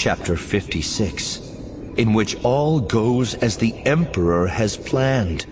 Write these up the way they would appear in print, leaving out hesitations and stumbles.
Chapter 56, in which all goes as the Emperor has planned.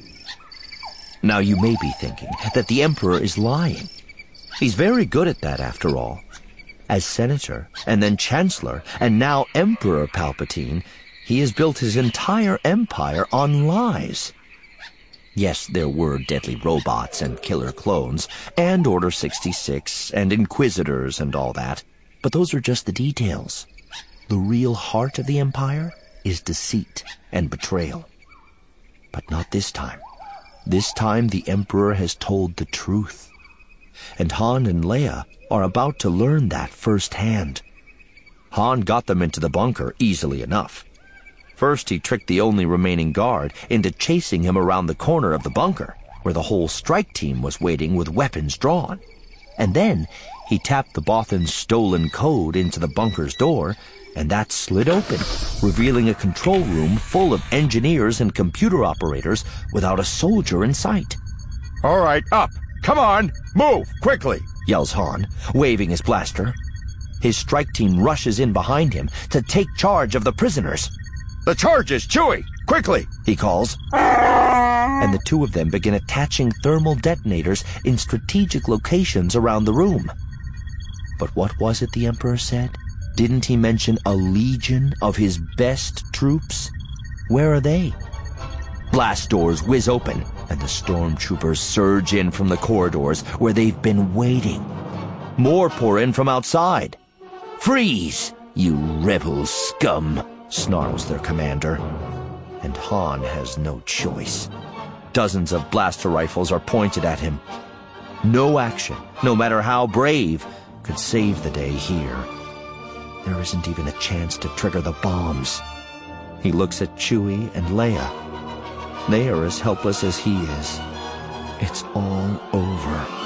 Now you may be thinking that the Emperor is lying. He's very good at that, after all. As Senator, and then Chancellor, and now Emperor Palpatine, he has built his entire empire on lies. Yes, there were deadly robots and killer clones, and Order 66, and Inquisitors and all that, but those are just the details. The real heart of the Empire is deceit and betrayal. But not this time. This time the Emperor has told the truth. And Han and Leia are about to learn that firsthand. Han got them into the bunker easily enough. First, he tricked the only remaining guard into chasing him around the corner of the bunker, where the whole strike team was waiting with weapons drawn. And then he tapped the Bothan's stolen code into the bunker's door, and that slid open, revealing a control room full of engineers and computer operators without a soldier in sight. "All right, up! Come on! Move, quickly!" yells Han, waving his blaster. His strike team rushes in behind him to take charge of the prisoners. "The charges, Chewie! Quickly!" he calls. And the two of them begin attaching thermal detonators in strategic locations around the room. But what was it the Emperor said? Didn't he mention a legion of his best troops? Where are they? Blast doors whiz open, and the stormtroopers surge in from the corridors where they've been waiting. More pour in from outside. "Freeze, you rebel scum," snarls their commander. And Han has no choice. Dozens of blaster rifles are pointed at him. No action, no matter how brave, could save the day here. There isn't even a chance to trigger the bombs. He looks at Chewie and Leia. They are as helpless as he is. It's all over.